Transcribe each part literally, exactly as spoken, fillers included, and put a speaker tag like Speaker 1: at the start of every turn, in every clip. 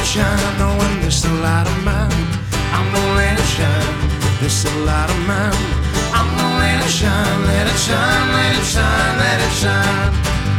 Speaker 1: shine, knowing this the light of mine. I'm gonna let it shine, this the light of mine. I'm gonna let it shine, let it shine, let it shine, let it shine.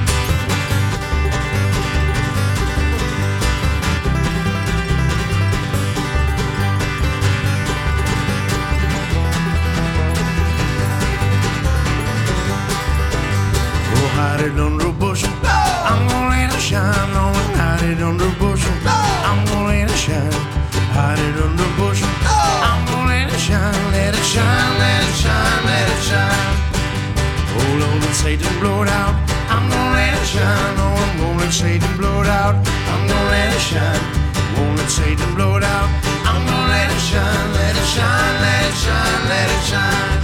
Speaker 1: Oh, hide it under a bushel. I'm gonna let it shine, knowing hide it under a bushel. I'm gonna let it shine, hide it under a bushel. I'm gonna let it shine, let it shine, let it shine, let it shine. Hold on and Satan blow it out. I'm gonna let it shine, oh, I'm gonna let Satan blow it out. I'm gonna let it shine, won't let Satan blow it out. I'm gonna let it shine, let it shine, let it shine, let it shine.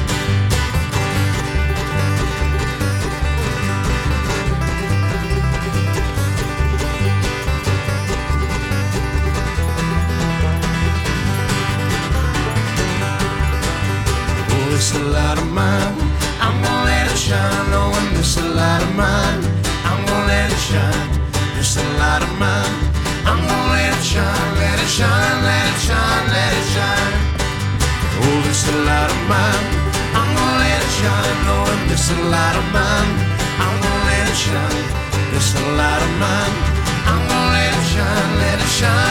Speaker 1: This the light of mine, I'm gonna let it shine, knowing this the light of mine. I'm gonna let it shine, this the light of mine. I'm gonna let it shine, let it shine, let it shine, let it shine. Oh, this the light of mine, I'm gonna let it shine, knowing this the light of mine. I'm gonna let it shine, this the light of mine. I'm gonna let it shine, let it shine.